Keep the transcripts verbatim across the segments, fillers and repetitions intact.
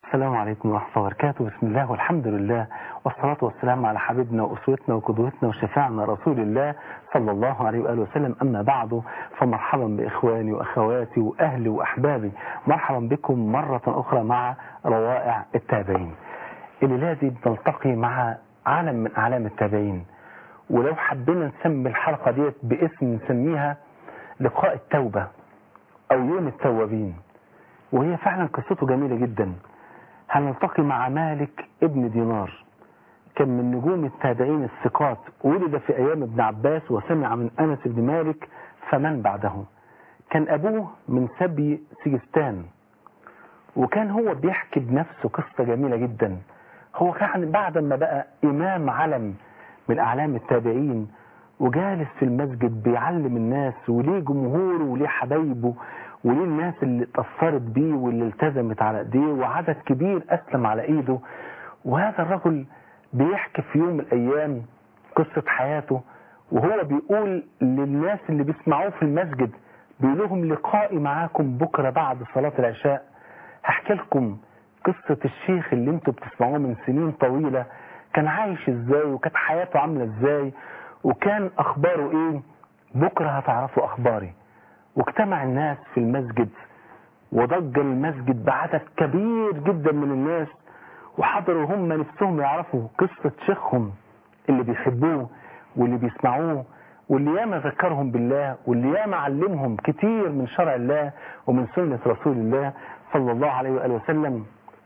السلام عليكم ورحمة الله وبركاته. بسم الله والحمد لله والصلاة والسلام على حبيبنا وأسوتنا وقدوتنا وشفاعنا رسول الله صلى الله عليه وآله وسلم. أما بعد، فمرحبا بإخواني وأخواتي وأهلي وأحبابي، مرحبا بكم مرة أخرى مع روائع التابعين. الليلة دي بنلتقي مع عالم من أعلام التابعين، ولو حبينا نسمي الحلقة ديت باسم نسميها لقاء التوبة أو يوم التوابين، وهي فعلا قصته جميلة جدا. هنلتقي مع مالك ابن دينار، كان من نجوم التابعين الثقات، ولد في أيام ابن عباس وسمع من أنس بن مالك فمن بعده. كان أبوه من سبي سجستان، وكان هو بيحكي بنفسه قصة جميلة جدا. هو كان بعد ما بقى إمام علم من أعلام التابعين وجالس في المسجد بيعلم الناس، وليه جمهوره وليه حبايبه وليه الناس اللي اتأثرت بيه واللي التزمت على ايديه، وعدد كبير أسلم على ايده. وهذا الرجل بيحكي في يوم من الأيام قصة حياته، وهو بيقول للناس اللي بيسمعوه في المسجد، بيقول لهم لقائي معاكم بكرة بعد صلاة العشاء هحكي لكم قصة الشيخ اللي انتوا بتسمعوه من سنين طويلة، كان عايش ازاي وكانت حياته عاملة ازاي وكان اخباره ايه. بكرة هتعرفوا اخباري. واجتمع الناس في المسجد، وضج المسجد بعدد كبير جدا من الناس، وحضروا هم نفسهم يعرفوا قصة شيخهم اللي بيحبوه واللي بيسمعوه، واللي ياما ذكرهم بالله، واللي ياما علمهم كتير من شرع الله ومن سنة رسول الله صلى الله عليه وآله وسلم.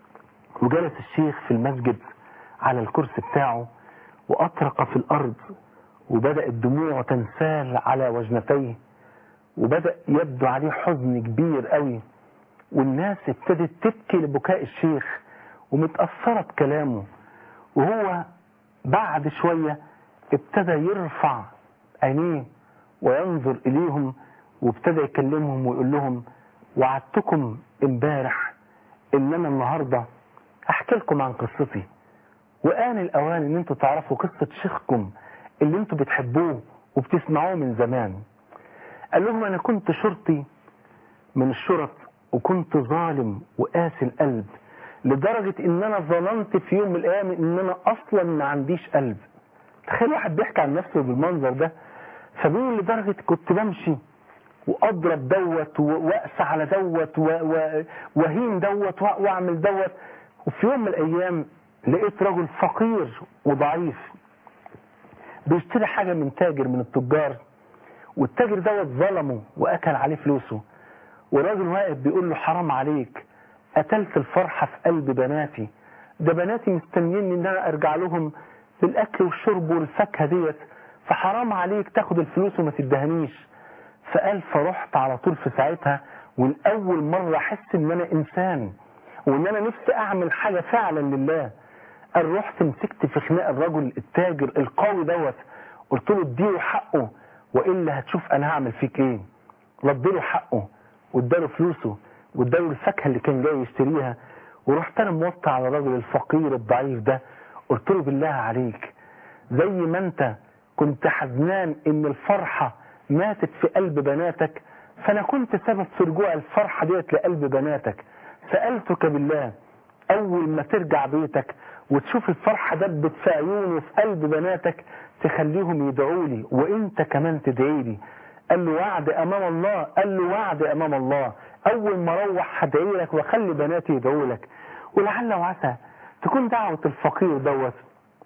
وجلس الشيخ في المسجد على الكرسي بتاعه وأطرق في الأرض، وبدأ الدموع تنسال على وجنتيه، وبدأ يبدو عليه حزن كبير قوي، والناس ابتدت تبكي لبكاء الشيخ ومتأثرة بكلامه. وهو بعد شوية ابتدى يرفع عينيه وينظر إليهم، وابتدى يكلمهم ويقول لهم وعدتكم امبارح ان انا النهاردة احكي لكم عن قصتي، وآن الأوان ان انتوا تعرفوا قصة شيخكم اللي انتوا بتحبوه وبتسمعوه من زمان. قال لهم انا كنت شرطي من الشرط، وكنت ظالم وقاسي القلب لدرجة ان انا ظننت في يوم من الايام ان انا اصلا ما عنديش قلب. تخيل واحد بيحكي عن نفسه بالمنظر ده. فبيقول لدرجة كنت بمشي واضرب دوت واقسى على دوت وهين دوت واعمل دوت. وفي يوم من الايام لقيت رجل فقير وضعيف بيشتري حاجة من تاجر من التجار، والتاجر دوت ظلمه واكل عليه فلوسه. والراجل واقف بيقول له حرام عليك، قتلت الفرحة في قلب بناتي، ده بناتي مستنيين ان انا ارجع لهم بالاكل والشرب والفاكهة ديت، فحرام عليك تاخد الفلوس وما تدهنيش. فقال فرحت على طول في ساعتها، والأول مرة أحس إن أنا إنسان وإن أنا نفسي أعمل حاجة فعلا لله. قال رحت مسكت في خناق الرجل التاجر القوي دوت، قلت له اديله حقه وإلا هتشوف أنا هعمل فيك إيه. ردله حقه واداله فلوسه واداله الفاكهة اللي كان جاي يشتريها. ورحت أنا موطي على الرجل الفقير الضعيف ده، قلت له بالله عليك زي ما أنت كنت حزنان إن الفرحة ماتت في قلب بناتك، فأنا كنت سبب في رجوع الفرحة ديت لقلب بناتك. سألتك بالله أول ما ترجع بيتك وتشوف الفرحة دبت في عيون وفي قلب بناتك تخليهم يدعوا لي وإنت كمان تدعي لي. قال له وعد أمام الله. قال له وعد أمام الله، أول ما أروح هدعي لك وخلي بناتي يدعوا لك. ولعل وعسى تكون دعوة الفقير دوت،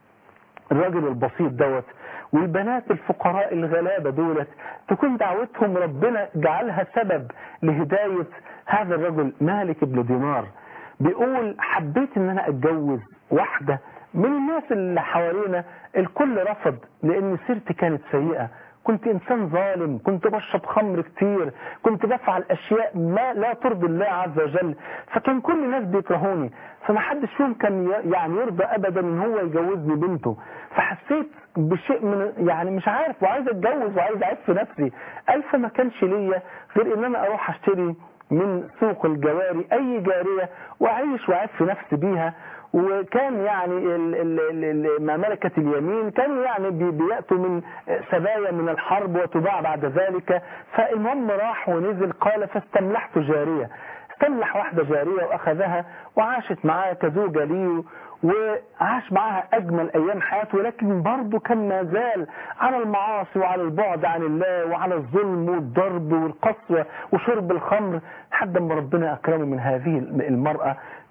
الراجل البسيط دوت، والبنات الفقراء الغلابة دولت، تكون دعوتهم ربنا جعلها سبب لهداية هذا الرجل مالك ابن دينار. بيقول حبيت ان انا اتجوز واحدة من الناس اللي حوالينا، الكل رفض لان سيرتي كانت سيئة، كنت انسان ظالم، كنت بشرب خمر كتير، كنت بفعل اشياء ما لا ترضي الله عز وجل، فكان كل الناس بيكرهوني، فما حدش فيهم كان يعني يرضى ابدا ان هو يجوزني بنته. فحسيت بشيء من يعني مش عارف وعايز اتجوز وعايز اعيش في نفسي. قال فما كانش ليا غير ان انا اروح اشتري من سوق الجواري اي جارية واعيش واعيش في نفسي بيها. وكان يعني ال ال ال ما ملكة اليمين كانوا يعني بيأتوا من سبايا من الحرب وتباع بعد ذلك. فالمهم راح ونزل، قال فاستملحت جارية، تملح واحدة جارية وأخذها وعاشت معاه كزوجة ليه، وعاش معها أجمل أيام حياته، ولكن برضه كان ما زال على المعاصي وعلى البعد عن الله وعلى الظلم والضرب والقسوة وشرب الخمر، لحد ما ربنا أكرمه من هذه المرأة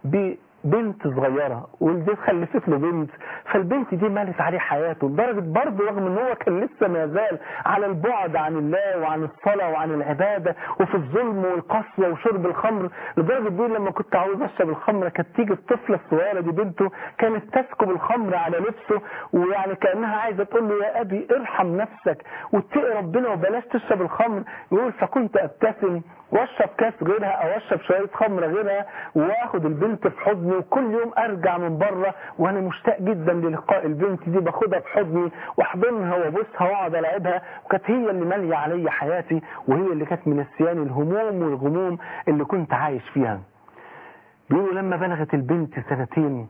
ببنت صغيرة، والبنت خلفت له بنت، فالبنت دي مالت عليه حياته، لدرجة برضه رغم ان هو كان لسه ما زال على البعد عن الله وعن الصلاة وعن العبادة وفي الظلم والقسوة وشرب الخمر، لدرجة دي لما كنت عاوز اشرب الخمر كانت تيجي الطفلة الصغيرة دي بنته كانت تسكب الخمر على لبسه، ويعني كأنها عايزة تقول له يا أبي ارحم نفسك واتقي ربنا وبلاش تشرب الخمر. يقول فكنت أبتسم واشرب كاس غيرها او اشرب شويه خمر غيرها واخد البنت في حضني، وكل يوم ارجع من بره وانا مشتاق جدا للقاء البنت دي، باخدها في حضني واحضنها وابوسها واقعد العبها، وكانت هي اللي ماليه عليا حياتي، وهي اللي كانت منسياني الهموم والغموم اللي كنت عايش فيها. بيقولوا لما بلغت البنت سنتين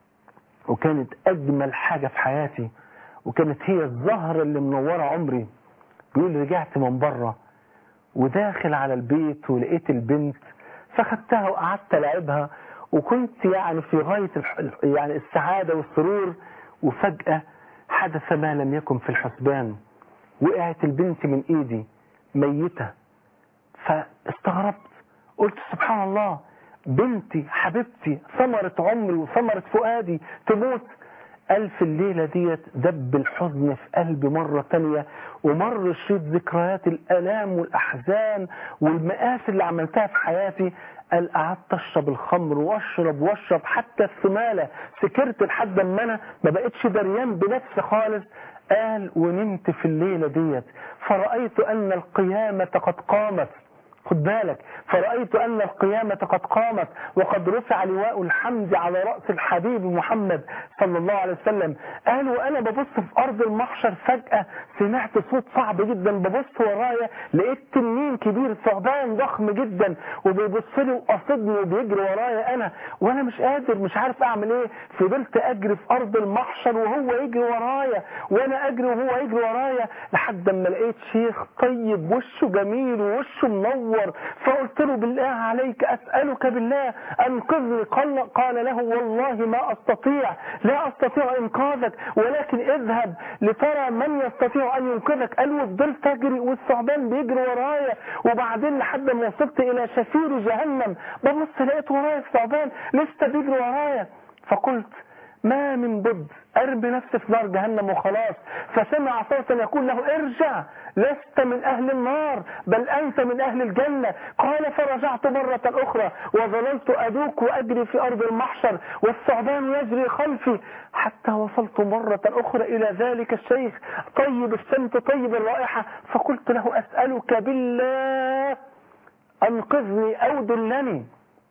وكانت اجمل حاجه في حياتي وكانت هي الزهره اللي منوره عمري، بيقول رجعت من بره وداخل على البيت ولقيت البنت فخدتها وقعدت العبها، وكنت يعني في غاية يعني السعادة والسرور، وفجأة حدث ما لم يكن في الحسبان، وقعت البنت من ايدي ميتة. فاستغربت قلت سبحان الله، بنتي حبيبتي ثمرة عمري وثمرة فؤادي تموت. قال في الليلة ديت دب الحزن في قلبي مرة تانية، ومر شريط ذكريات الآلام والأحزان والمآسي اللي عملتها في حياتي. قال قعدت أشرب الخمر وأشرب وأشرب حتى السمالة، سكرت لحد ما أنا ما بقتش دريان بنفسي خالص. قال ونمت في الليلة ديت فرأيت أن القيامة قد قامت، خد بالك، فرأيت أن القيامة قد قامت وقد رفع لواء الحمد على رأس الحبيب محمد صلى الله عليه وسلم. قال وأنا ببص في أرض المحشر فجأة سمعت صوت صعب جدا، ببص ورايا لقيت تنين كبير ثعبان ضخم جدا وبيبص لي وقصدني وبيجري ورايا أنا، وأنا مش قادر مش عارف أعمل إيه. فضلت أجري في أرض المحشر وهو يجري ورايا وأنا أجري وهو يجري ورايا، لحد ما لقيت شيخ طيب وشه جميل ووشه منور، فقلت له بالله عليك أسألك بالله أنقذني. قال, قال له والله ما أستطيع، لا أستطيع إنقاذك، ولكن اذهب لترى من يستطيع أن ينقذك. قال وفضلت أجري والثعبان بيجري ورايا، وبعدين لحد ما وصلت إلى شفير جهنم ببص لقيت ورايا الثعبان لسه بيجري ورايا، فقلت ما من بد أرمي نفسي في نار جهنم وخلاص. فسمع صوتا يقول له ارجع لست من أهل النار بل أنت من أهل الجنة. قال فرجعت مرة أخرى وظللت أدوك وأجري في أرض المحشر والثعبان يجري خلفي، حتى وصلت مرة أخرى إلى ذلك الشيخ طيب السمت طيب الرائحة، فقلت له أسألك بالله أنقذني أو دلني.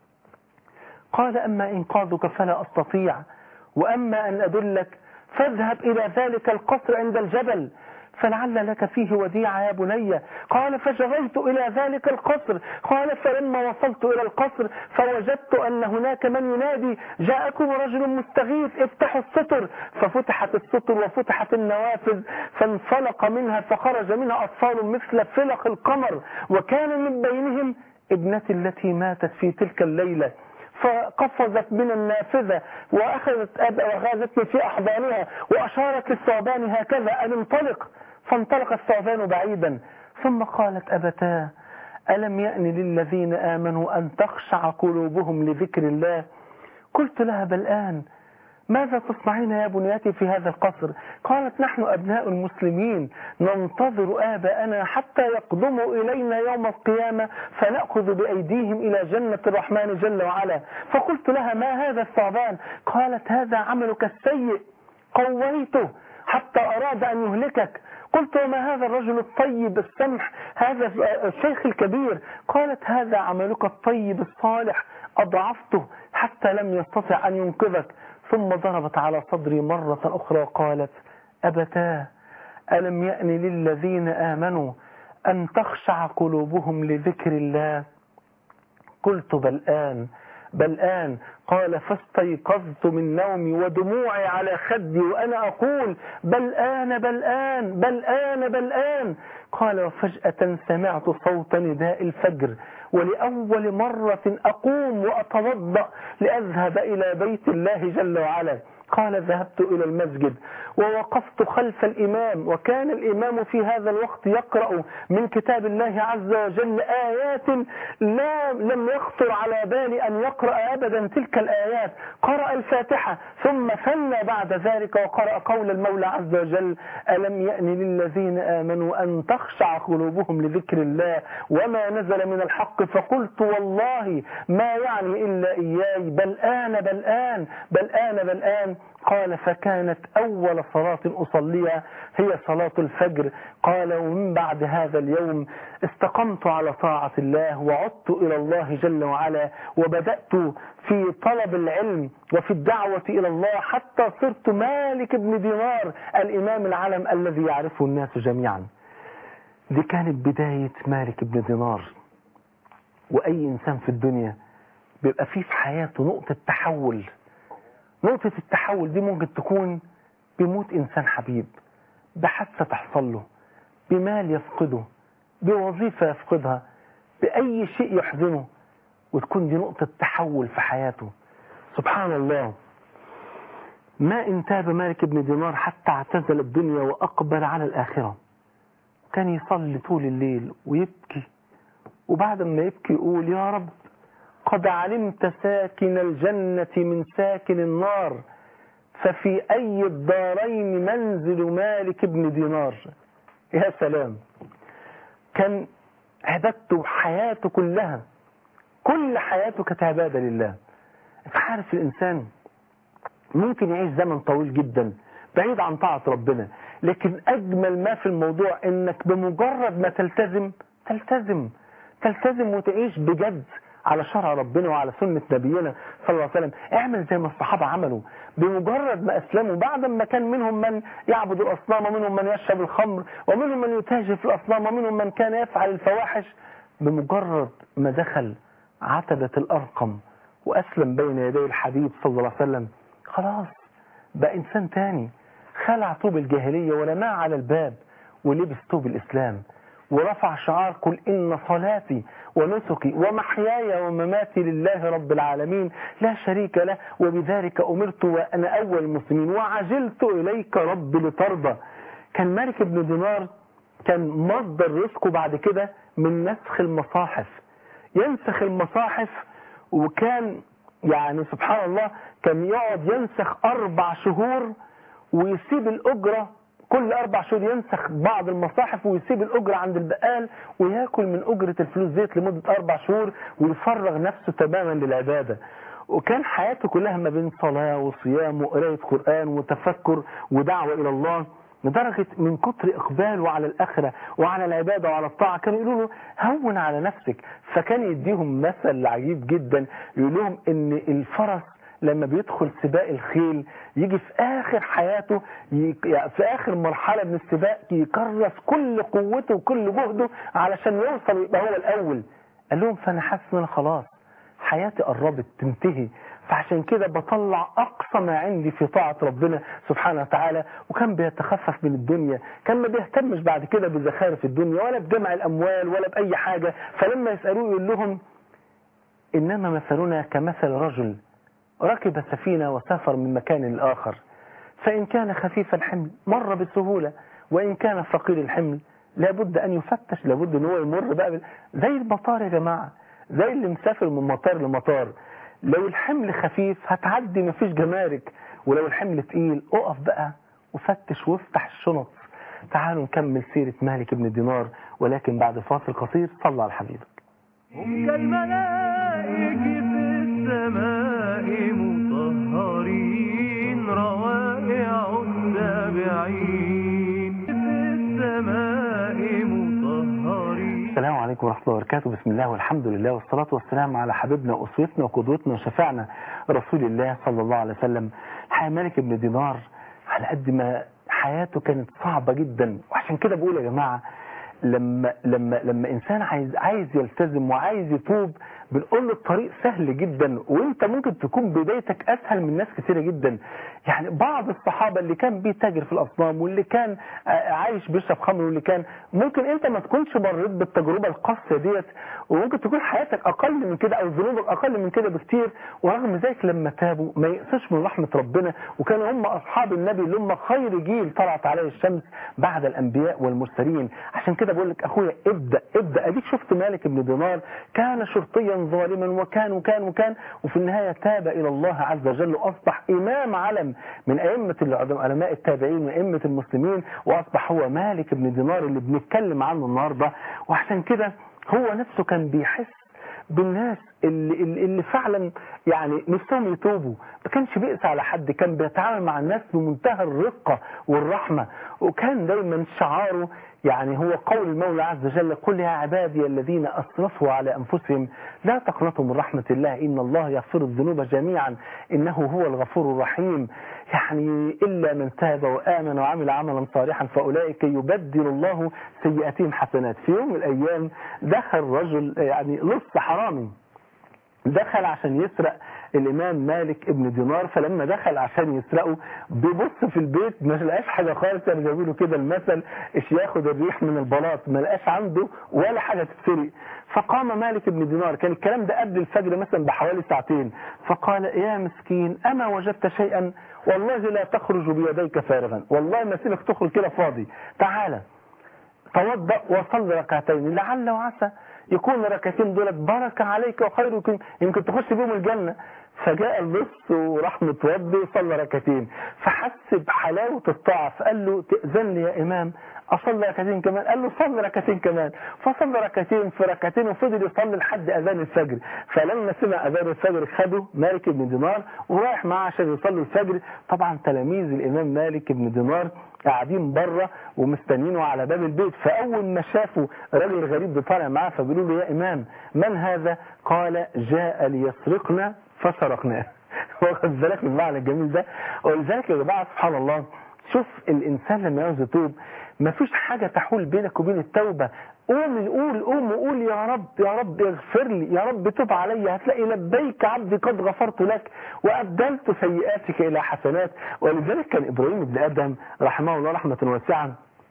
قال أما إنقاذك فلا أستطيع، وأما أن أدلك فاذهب إلى ذلك القصر عند الجبل فلعل لك فيه وديعة يا بني. قال فجريت إلى ذلك القصر. قال فلما وصلت إلى القصر فوجدت أن هناك من ينادي جاءكم رجل مستغيث افتحوا الستر، ففتحت الستر وفتحت النوافذ فانفلق منها فخرج منها أطفال مثل فلق القمر، وكان من بينهم ابنتي التي ماتت في تلك الليلة، فقفزت من النافذة وأخذت وأخذتني في أحضانها وأشارت للثعبان هكذا أن انطلق، فانطلق الثعبان بعيدا. ثم قالت أبتاه ألم يأن للذين آمنوا أن تخشع قلوبهم لذكر الله؟ قلت لها بل آن. ماذا تصنعين يا بنياتي في هذا القصر؟ قالت نحن أبناء المسلمين ننتظر آباءنا حتى يقدموا إلينا يوم القيامة فنأخذ بأيديهم إلى جنة الرحمن جل وعلا. فقلت لها ما هذا الثعبان؟ قالت هذا عملك السيء قويته حتى أراد أن يهلكك. قلت وما هذا الرجل الطيب السمح هذا الشيخ الكبير؟ قالت هذا عملك الطيب الصالح أضعفته حتى لم يستطع أن ينقذك. ثم ضربت على صدري مرة أخرى وقالت أبتاه ألم يأن للذين آمنوا أن تخشع قلوبهم لذكر الله؟ قلت بل آن. بل آن. قال فاستيقظت من نومي ودموعي على خدي وأنا أقول بل آن بل آن بل آن بل آن. قال وفجأة سمعت صوت نداء الفجر، ولأول مرة أقوم وأتوضأ لأذهب إلى بيت الله جل وعلا. قال ذهبت إلى المسجد ووقفت خلف الإمام، وكان الإمام في هذا الوقت يقرأ من كتاب الله عز وجل آيات لا لم يخطر على بالي أن يقرأ أبدا تلك الآيات. قرأ الفاتحة ثم ثنى بعد ذلك وقرأ قول المولى عز وجل ألم يأن للذين آمنوا أن تخشع قلوبهم لذكر الله وما نزل من الحق، فقلت والله ما يعني إلا إياي بل آن بل آن بل آن بل آن. قال فكانت أول صلاة أصليها هي صلاة الفجر. قال ومن بعد هذا اليوم استقمت على طاعة الله وعدت إلى الله جل وعلا، وبدأت في طلب العلم وفي الدعوة إلى الله حتى صرت مالك بن دينار الإمام العلم الذي يعرفه الناس جميعا. دي كانت بداية مالك بن دينار. وأي إنسان في الدنيا بيبقى فيه في حياته نقطة تحول. نقطة التحول دي ممكن تكون بموت إنسان حبيب، بحادثة تحصل له، بمال يفقده، بوظيفة يفقدها، بأي شيء يحزنه، وتكون دي نقطة تحول في حياته. سبحان الله. ما إن تاب مالك بن دينار حتى اعتزل الدنيا وأقبل على الآخرة. كان يصلي طول الليل ويبكي، وبعد ما يبكي يقول يا رب قد علمت ساكن الجنة من ساكن النار، ففي أي الدارين منزل مالك بن دينار. يا سلام. كان عبادته حياته كلها، كل حياته كانت عبادة لله. انت عارف الإنسان ممكن يعيش زمن طويل جدا بعيد عن طاعة ربنا، لكن أجمل ما في الموضوع إنك بمجرد ما تلتزم تلتزم تلتزم وتعيش بجد على شرع ربنا وعلى سنة نبينا صلى الله عليه وسلم. اعمل زي ما الصحابة عملوا بمجرد ما أسلموا، بعد ما كان منهم من يعبد الأصنام ومنهم من يشرب الخمر ومنهم من يتاجر في الأصنام ومنهم من كان يفعل الفواحش. بمجرد ما دخل عتبة الأرقم وأسلم بين يدي الحبيب صلى الله عليه وسلم خلاص بقى إنسان تاني. خلع طوب الجاهلية ولمع على الباب ولبس طوب الإسلام، ورفع شعار قل إن صلاتي ونسكي ومحياي ومماتي لله رب العالمين لا شريك له وبذلك أمرت وأنا أول المسلمين وعجلت إليك رب لترضى. كان مالك بن دينار كان مصدر رزقه بعد كده من نسخ المصاحف، ينسخ المصاحف. وكان يعني سبحان الله كان يقعد ينسخ أربع شهور ويسيب الأجرة، كل أربع شهور ينسخ بعض المصاحف ويسيب الأجرة عند البقال ويأكل من أجرة الفلوس ديت لمدة أربع شهور ويفرغ نفسه تماما للعبادة. وكان حياته كلها ما بين صلاة وصيام وقراءة قرآن وتفكر ودعوة إلى الله، لدرجة من كتر إقباله على الآخرة وعلى العبادة وعلى الطاعة كانوا يقولوا له هون على نفسك. فكان يديهم مثل عجيب جدا، يقول لهم إن الفرس لما بيدخل سباق الخيل يجي في آخر حياته في آخر مرحلة من السباق يكرس كل قوته وكل جهده علشان يوصل يبقى هو الأول. قال لهم فأنا حاسس إن أنا خلاص حياتي قربت تنتهي، فعشان كده بطلع أقصى ما عندي في طاعة ربنا سبحانه وتعالى. وكان بيتخفف من الدنيا، كان ما بيهتمش بعد كده بزخارف الدنيا ولا بجمع الأموال ولا بأي حاجة. فلما يسألوه يقول لهم إنما مثلنا كمثل رجل ركب سفينة وسافر من مكان لآخر، فإن كان خفيف الحمل مر بسهولة، وإن كان ثقيل الحمل لابد أن يفتش، لابد أن هو يمر بقى زي المطار يا جماعة، زي اللي مسافر من مطار لمطار. لو الحمل خفيف هتعدي مفيش جمارك، ولو الحمل تقيل اقف بقى وفتش وافتح الشنط. تعالوا نكمل سيرة مالك بن دينار، ولكن بعد فاصل قصير. صلى على حبيبك. هم كالملائكة في السماء مطهرين روائع التابعين في السماء مطهرين. السلام عليكم ورحمة الله وبركاته. بسم الله والحمد لله والصلاة والسلام على حبيبنا وأسوتنا وقدوتنا وشفعنا رسول الله صلى الله عليه وسلم. حياة مالك بن دينار على قد ما حياته كانت صعبة جدا، وعشان كده بقول يا جماعة لما لما لما انسان عايز عايز يلتزم وعايز يتوب بنقول له الطريق سهل جدا، وانت ممكن تكون بدايتك اسهل من ناس كثيره جدا. يعني بعض الصحابه اللي كان بيتاجر في الاصنام، واللي كان عايش بيشرب خمر، واللي كان ممكن انت ما تكونش مريت بالتجربه القاسيه ديت، وممكن تكون حياتك اقل من كده او ذنوبك اقل من كده بكتير، ورغم ذلك لما تابوا ما يقسوش من رحمه ربنا، وكانوا هم اصحاب النبي اللي هم خير جيل طلعت عليه الشمس بعد الانبياء والمرسلين. عشان كده بقول لك اخويا ابدا ابدا. اديك شفت مالك بن دينار كان شرطيا ظالما وكان وكان وكان وفي النهايه تاب الى الله عز وجل، واصبح امام علم من ائمه علماء التابعين وائمه المسلمين، واصبح هو مالك بن دينار اللي بنتكلم عنه النهارده. وعشان كده هو نفسه كان بيحس بالناس اللي, اللي فعلا يعني نفسهم يتوبوا، ما كانش بيقسى على حد، كان بيتعامل مع الناس بمنتهى الرقة والرحمة، وكان دايما شعاره يعني هو قول المولى عز وجل: قل يا عبادي الذين أسرفوا على أنفسهم لا تقنطوا من رحمة الله إن الله يغفر الذنوب جميعا إنه هو الغفور الرحيم. يعني إلا من تاب وآمن وعمل عملا صالحا فأولئك يبدل الله سيئاتهم حسنات. في يوم من الأيام دخل رجل يعني لص حرامي، دخل عشان يسرق الإمام مالك ابن دينار. فلما دخل عشان يسرقه بيبص في البيت ما لقاش حاجة خالص، يعني بيقولوا له كده المثل ايش ياخد الريح من البلاط، ما لقاش عنده ولا حاجة تتسرق. فقام مالك ابن دينار، كان الكلام ده قبل الفجر مثلا بحوالي ساعتين، فقال: يا مسكين أما وجدت شيئا؟ والله لا تخرج بيديك فارغا، والله ما سيبك تخرج كده فاضي، تعالى توضأ وصل ركعتين لعل وعسى يكون ركعتين دولت بركة عليك وخير، يمكن تخش بيهم الجنة. فجاء اللص وراح متوضي وصلى ركعتين، فحس بحلاوة الطاعة، فقال له: تأذن لي يا إمام أصلي ركعتين كمان؟ قال له: صلي ركعتين كمان. فصلى ركعتين في ركعتين وفضل يصلي لحد أذان الفجر. فلما سمع أذان الفجر خده مالك بن دينار ورايح معاه عشان يصلي الفجر. طبعا تلاميذ الإمام مالك بن دينار قاعدين بره ومستنينه على باب البيت، فأول ما شافوا راجل غريب بيطالع معاه فبيقولوا له: يا إمام من هذا؟ قال: جاء ليسرقنا فسرقناه. واخد بالك من المعنى الجميل ده؟ ولذلك يا جماعه سبحان الله، شوف الانسان لما يعوز يتوب مفيش حاجه تحول بينك وبين التوبه. قوم قول قوم وقول: يا رب يا رب اغفر لي، يا رب تب علي، هتلاقي لبيك عبدي قد غفرت لك وابدلت سيئاتك الى حسنات. ولذلك كان ابراهيم بن ادم رحمه الله رحمه واسعه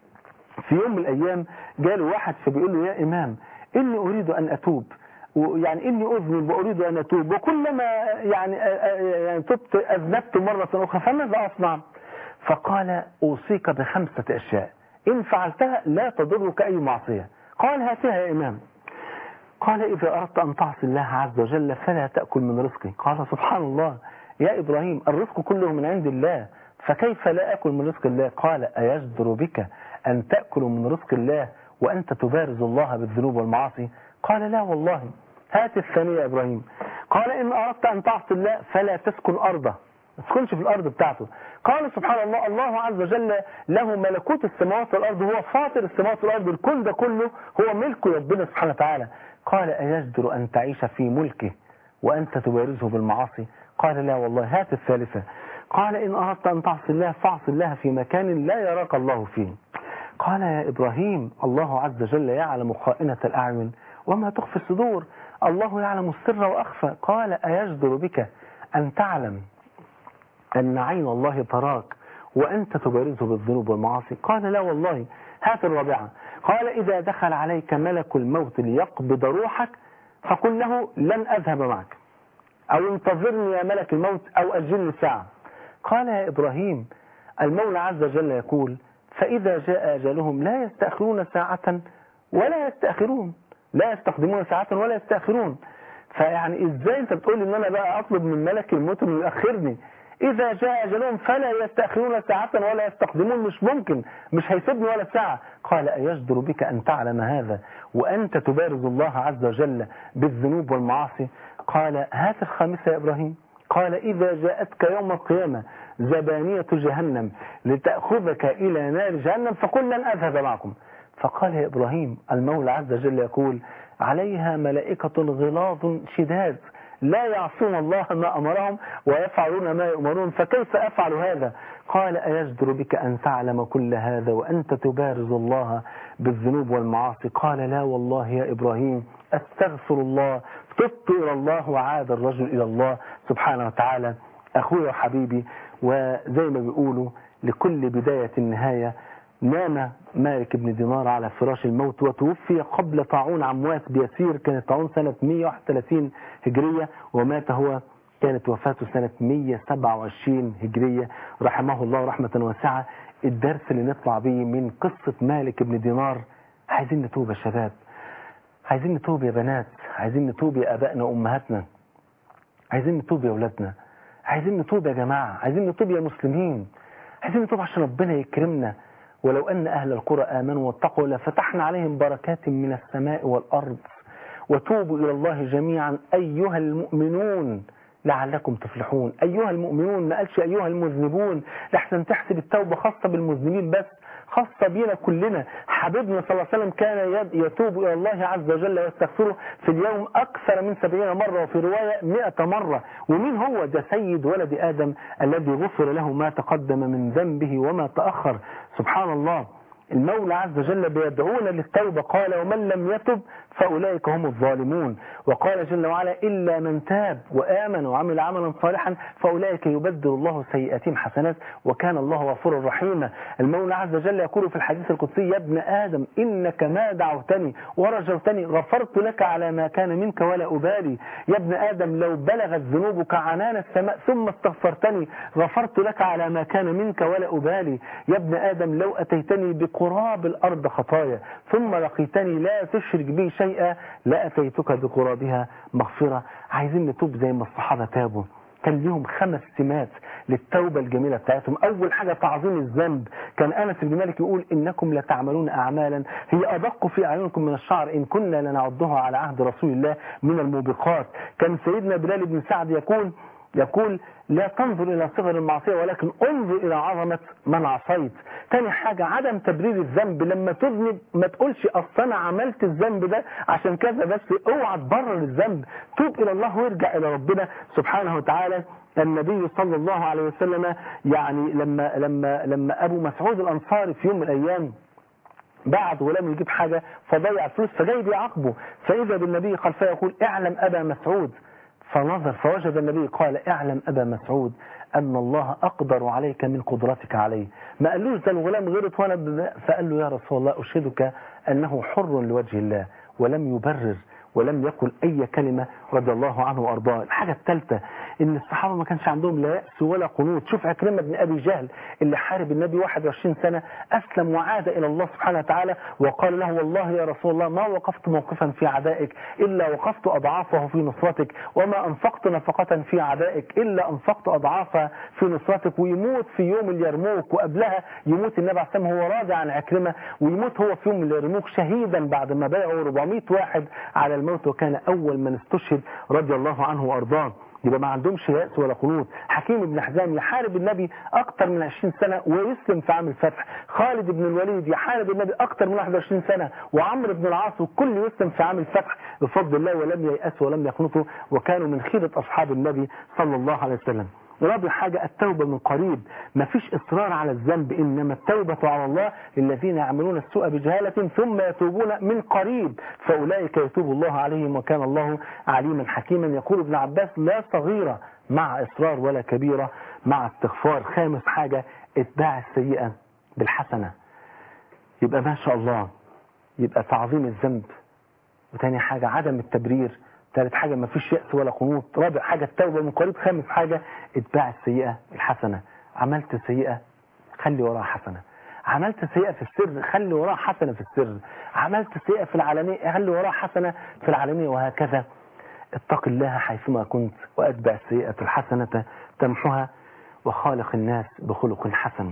في يوم من الايام جاله واحد فبيقول له: يا امام اني اريد ان اتوب، يعني إني أذنب وأريد أن أتوب، وكلما يعني يعني تبت أذنبت مرة أخرى، فماذا أصنع؟ فقال: أوصيك بخمسة أشياء إن فعلتها لا تضرك أي معصية. قال: هاتها يا إمام. قال: إذا أردت أن تعصي الله عز وجل فلا تأكل من رزقي. قال: سبحان الله يا إبراهيم، الرزق كله من عند الله، فكيف لا أكل من رزق الله؟ قال: أيجدر بك أن تأكل من رزق الله وأنت تبارز الله بالذنوب والمعاصي؟ قال: لا والله. هات الثانية يا إبراهيم. قال: إن أردت أن تعصي الله فلا تسكن أرضه، ما تسكنش في الأرض بتاعته. قال: سبحان الله، الله عز وجل له ملكوت السماوات والأرض، هو فاطر السماوات والأرض، الكل ده كله هو ملك ربنا سبحانه وتعالى. قال: أيجدر أن تعيش في ملكه وأنت تبارزه بالمعاصي؟ قال: لا والله. هات الثالثة. قال: إن أردت أن تعصي الله فاعصي الله في مكان لا يراك الله فيه. قال: يا إبراهيم، الله عز وجل يعلم خائنة الأعين وما تخفي الصدور، الله يعلم السر وأخفى. قال: أيجدر بك أن تعلم أن عين الله تراك وأنت تبارزه بالذنوب والمعاصي؟ قال: لا والله. هات الرابعة. قال: إذا دخل عليك ملك الموت ليقبض روحك فقل له: لن أذهب معك، أو انتظرني يا ملك الموت، أو أجلني ساعة. قال: يا إبراهيم، المولى عز وجل يقول: فإذا جاء أجلهم لا يستأخرون ساعة ولا يستأخرون، لا يستخدمون ساعة ولا يستأخرون. فيعني إزاي أنت بتقول إن أنا بقى أطلب من ملك الموت إنه يأخرني؟ إذا جاء أجلهم فلا يستأخرون ساعة ولا يستخدمون، مش ممكن، مش هيسيبني ولا ساعة. قال: أيجدر بك أن تعلم هذا وأنت تبارز الله عز وجل بالذنوب والمعاصي؟ قال: هات الخامسة يا إبراهيم. قال: إذا جاءتك يوم القيامة زبانية جهنم لتأخذك إلى نار جهنم فقل: لن أذهب معكم. فقال: يا إبراهيم، المولى عز وجل يقول: عليها ملائكة غلاظ شداد لا يعصون الله ما أمرهم ويفعلون ما يؤمرون فكيف أفعل هذا؟ قال أيجدر بك أن تعلم كل هذا وأنت تبارز الله بالذنوب والمعاصي؟ قال لا والله يا إبراهيم أستغفر الله، تبت إلى الله. وعاد الرجل إلى الله سبحانه وتعالى. أخوي وحبيبي، وزي ما بيقولوا لكل بداية النهاية، نام مالك بن دينار على فراش الموت وتوفي قبل طاعون عمواس بيسير. كانت طاعون سنة مئة وواحد وثلاثين هجرية ومات هو كانت وفاته سنة مئة وسبعة وعشرين هجرية رحمه الله رحمة واسعة. الدرس اللي نطلع به من قصة مالك بن دينار، عايزين نتوب يا شباب، عايزين نتوب يا بنات، عايزين نتوب يا أبائنا وأمهاتنا، عايزين نتوب يا أولادنا، عايزين نتوب يا جماعة، عايزين نتوب يا مسلمين، عايزين نتوب عشان ربنا يكرمنا. ولو أن أهل القرى آمنوا واتقوا لفتحنا عليهم بركات من السماء والأرض وتوبوا إلى الله جميعا أيها المؤمنون لعلكم تفلحون. أيها المؤمنون، ما قالش أيها المذنبون، لحسن تحسب التوبة خاصة بالمذنبين بس، خاصة بينا كلنا. حبيبنا صلى الله عليه وسلم كان يتوب إلى الله عز وجل ويستغفره في اليوم أكثر من سبعين مرة، وفي رواية مئة مرة. ومين هو ده؟ سيد ولد آدم الذي غفر له ما تقدم من ذنبه وما تأخر. سبحان الله، المولى عز وجل بيدعونا للتوبة. قال ومن لم يتب فأولئك هم الظالمون. وقال جل وعلا إلا من تاب وآمن وعمل عملا صالحا فأولئك يبدل الله سيئاتهم حسنات وكان الله غفورا رحيما. المولى عز وجل يقول في الحديث القدسي يا ابن آدم إنك ما دعوتني ورجوتني غفرت لك على ما كان منك ولا أبالي. يا ابن آدم لو بلغت ذنوبك عنان السماء ثم استغفرتني غفرت لك على ما كان منك ولا أبالي. يا ابن آدم لو أتيتني بقراب الأرض خطايا ثم لقيتني لا تشرك بي شيئا لأتيتك بقرابها مغفرة. عايزين نتوب زي ما الصحابة تابوا. كان لهم خمس سمات للتوبة الجميلة بتاعتهم. أول حاجة تعظيم الذنب. كان أنس بن مالك يقول إنكم لتعملون أعمالا هي أدق في أعينكم من الشعر إن كنا لنعدها على عهد رسول الله من الموبقات. كان سيدنا بلال بن سعد يقول يقول لا تنظر إلى صغر المعصية ولكن انظر إلى عظمة من عصيت. تاني حاجة عدم تبرير الذنب. لما تذنب ما تقولش أصلا أنا عملت الذنب ده عشان كذا بس، اوعى تبرر الذنب. توب إلى الله وارجع إلى ربنا سبحانه وتعالى. النبي صلى الله عليه وسلم يعني لما لما لما أبو مسعود الأنصاري في يوم من الأيام بعد ولم يجيب حاجة فضيع فلوس فجاي بيعاقبه، فإذا بالنبي خلفه يقول اعلم أبا مسعود. فنظر فوجد النبي قال اعلم أبا مسعود أن الله أقدر عليك من قدرتك عليه. ما قالوش ده الغلام غلط وانا، فقال له يا رسول الله أشهدك أنه حر لوجه الله، ولم يبرر ولم يقل أي كلمة رضي الله عنه وأرضاه. الحاجة الثالثة إن الصحابة ما كانش عندهم لا يأس ولا قنوط. شوف عكرمة بن أبي جهل اللي حارب النبي واحد وعشرين سنة أسلم وعاد إلى الله سبحانه وتعالى وقال له والله يا رسول الله ما وقفت موقفا في عدائك إلا وقفت أضعافه في نصرتك، وما أنفقت نفقة في عدائك إلا أنفقت أضعافها في نصرتك. ويموت في يوم اليرموك، وقبلها يموت النبي عليه الصلاة والسلام هو راضي عن عكرمة، ويموت هو في يوم اليرموك شهيدا بعد ما بايعوا أربعمائة واحد على الموت، وكان أول من استشهد رضي الله عنه وأرضاه. يبقى ما عندهمش يأس ولا قنوط. حكيم بن حزام يحارب النبي أكثر من عشرين سنة ويسلم في عام الفتح. خالد بن الوليد يحارب النبي أكثر من واحد وعشرين سنة، وعمرو بن العاص وكل يسلم في عام الفتح بفضل الله، ولم ييأسوا ولم يقنطوا، وكانوا من خيرة أصحاب النبي صلى الله عليه وسلم. رابع حاجة التوبة من قريب. ما فيش إصرار على الذنب، إنما التوبة على الله للذين يعملون السوء بجهالة ثم يتوبون من قريب فأولئك يتوب الله عليهم وكان الله عليما حكيما. يقول ابن عباس لا صغيرة مع إصرار ولا كبيرة مع استغفار. خامس حاجة اتباع السيئة بالحسنة. يبقى ما شاء الله يبقى تعظيم الذنب. وتاني حاجة عدم التبرير. ثالث حاجة ما فيش يأس ولا قنوط. رابع حاجة التوبة من قريب. خامس حاجة اتباع السيئة الحسنة. عملت سيئة خلي وراها حسنة. عملت سيئة في السر خلي وراها حسنة في السر. عملت سيئة في العلانية خلي وراها حسنة في العلانية، وهكذا. اتق الله حيثما كنت واتبع السيئة الحسنة تمحها وخالق الناس بخلق حسن.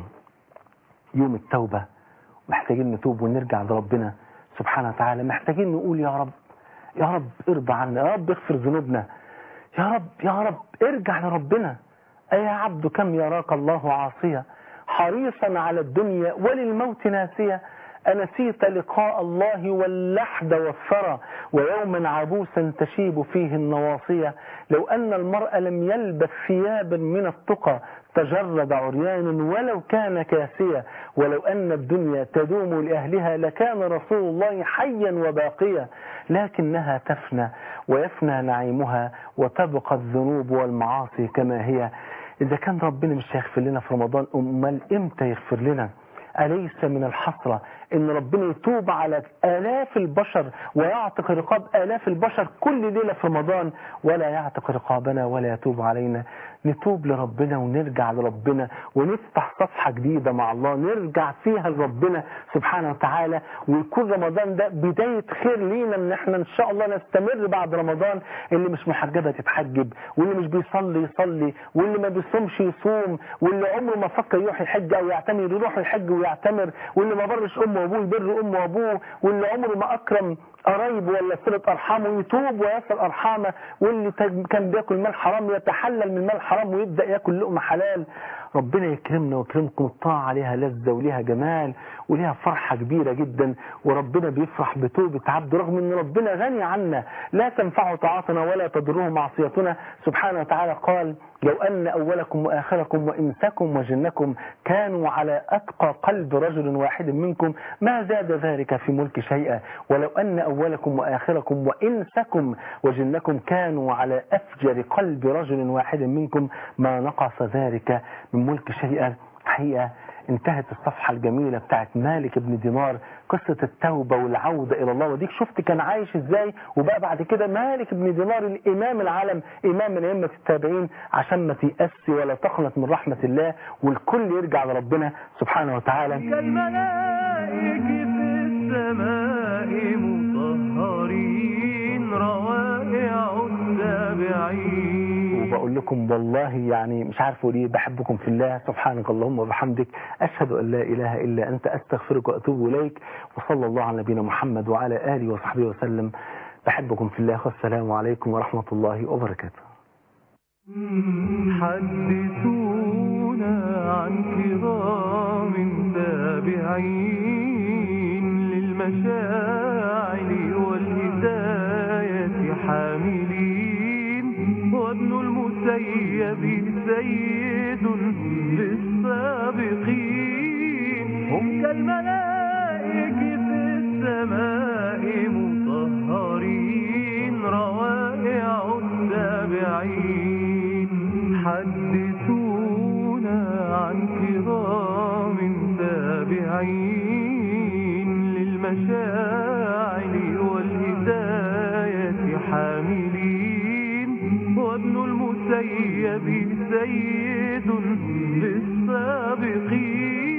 يوم التوبة محتاجين نتوب ونرجع لربنا سبحانه وتعالى. محتاجين نقول يا رب يا رب ارضى عنا، يا رب اغفر ذنوبنا، يا رب يا رب ارجع لربنا. أي عبد كم يراك الله عاصيا حريصا على الدنيا وللموت ناسيا، أنسيت لقاء الله واللحد والثرى ويوما عبوسا تشيب فيه النواصية؟ لو أن المرء لم يلبس ثيابا من التقى تجرد عريان ولو كان كاسيا. ولو أن الدنيا تدوم لأهلها لكان رسول الله حيا وباقيا، لكنها تفنى ويفنى نعيمها وتبقى الذنوب والمعاصي كما هي. إذا كان ربنا مش هيغفر لنا في رمضان، أمال إمتى يغفر لنا؟ أليس من الحسرة إن ربنا يتوب على آلاف البشر ويعتق رقاب آلاف البشر كل ليلة في رمضان ولا يعتق رقابنا ولا يتوب علينا؟ نتوب لربنا ونرجع لربنا ونفتح صفحة جديدة مع الله نرجع فيها لربنا سبحانه وتعالى، ويكون رمضان ده بداية خير لينا ان احنا ان شاء الله نستمر بعد رمضان. اللي مش محجبة تتحجب، واللي مش بيصلي يصلي، واللي ما بيصومش يصوم، واللي عمره ما فكر يروح يحج او يعتمر يروح يحج ويعتمر، واللي ما برش امه وابوه يبر امه وابوه، واللي عمره ما اكرم قرايب ولا صلة أرحامه يتوب ويصل أرحامه، واللي كان بياكل مال حرام يتحلل من مال حرام ويبدأ ياكل لقمة حلال. ربنا يكرمنا ويكرمكم. الطاعة عليها لذة وليها جمال وليها فرحة كبيرة جدا، وربنا بيفرح بتوبة عبد رغم ان ربنا غني عنا. لا تنفع طاعتنا ولا تضره معصيتنا. سبحانه وتعالى قال: لو أن أولكم وآخركم وإنسكم وجنكم كانوا على أتقى قلب رجل واحد منكم ما زاد ذلك في ملك شيئا، ولو أن أولكم وآخركم وإنسكم وجنكم كانوا على أفجر قلب رجل واحد منكم ما نقص ذلك من ملك شيئا. حقيقة انتهت الصفحة الجميلة بتاعت مالك بن دينار، قصة التوبة والعودة إلى الله. وديك شفت كان عايش إزاي، وبقى بعد كده مالك بن دينار الإمام العالم، إمام من أئمة التابعين، عشان ما تيأس ولا تقنط من رحمة الله والكل يرجع لربنا سبحانه وتعالى. كالملائكة في السماء مطهرين روائع التابعين. وبقول لكم والله يعني مش عارف ليه بحبكم في الله. سبحانك اللهم وبحمدك، أشهد أن لا إله إلا أنت، أستغفرك وأتوب إليك، وصلى الله على نبينا محمد وعلى آله وصحبه وسلم. بحبكم في الله، والسلام عليكم ورحمة الله وبركاته. حدثونا عن كرام تابعين للمشاعر والهداية حاملين، وابن المسيب سيد للسابقين. هم كالملائكة في السماء مطهرين روائع التابعين. حدثونا عن كرام تابعين للمشاعر والهداية حاملين، وابن المسيب سيد للسابقين.